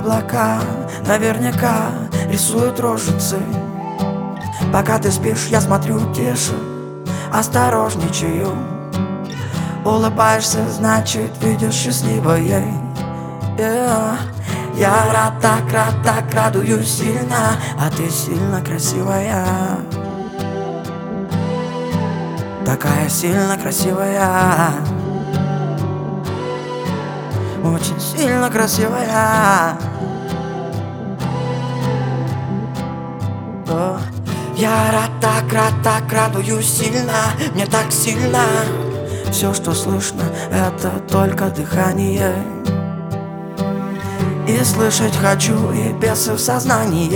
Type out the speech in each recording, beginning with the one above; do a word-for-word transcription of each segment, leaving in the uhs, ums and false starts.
облака наверняка рисуют рожицы. Пока ты спишь, я смотрю тише, осторожничаю. Улыбаешься, значит, видишь счастливое. Yeah. Я рад, так рад, так радуюсь сильно, а ты сильно красивая. Такая сильно красивая. Очень сильно красивая. О, я рад, так рад, так радуюсь сильно. Мне так сильно. Все, что слышно, это только дыхание. И слышать хочу, и бесы в сознании.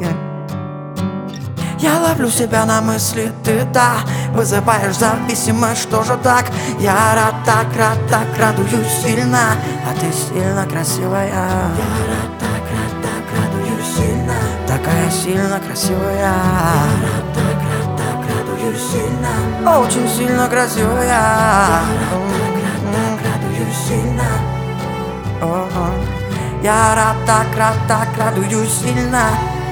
Я ловлю себя на мысли, ты да, вызываешь зависимость, что же так? Я рад, так рад, так радуюсь сильно, а ты сильно красивая. Я рад, так рад, так радуюсь сильно. Такая сильно красивая. Я рад, так рад, так радуюсь сильно. Очень сильно красивая. Я рад, так рад, так радуюсь сильно. О-о. Я рад, так рад, так радуюсь сильно.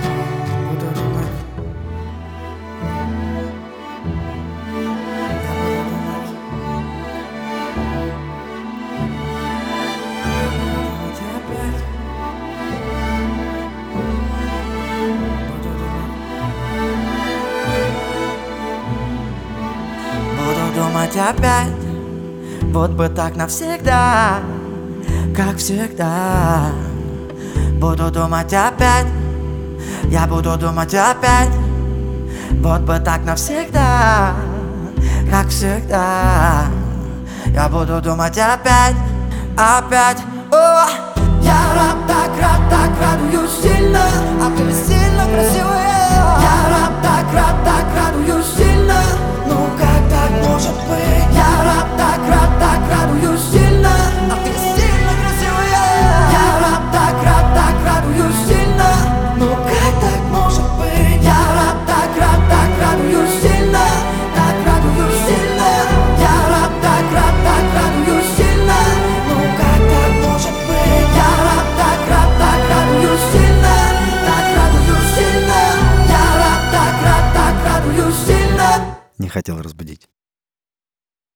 Буду думать опять, вот бы так навсегда, как всегда. Буду думать опять, я буду думать опять, вот бы так навсегда, как всегда. Я буду думать опять, опять. О, я рад, так рад, так радуюсь сильно, а ты сильно красивая. Я рад, так рад, так радуюсь сильно. Ну как так может быть? Я рад, так рад, так радуюсь сильно, а ты сильно красивая. Я рад, так рад, так радуюсь сильно. Ну как так может быть? Я рад, так рад, так радуюсь сильно. Так радуюсь сильно. Я рад, так рад, так радуюсь сильно. Ну как так может быть? Я рад, так рад, так радуюсь сильно. Так радуюсь сильно. Я рад, так рад, так радуюсь сильно. Не хотел разбудить.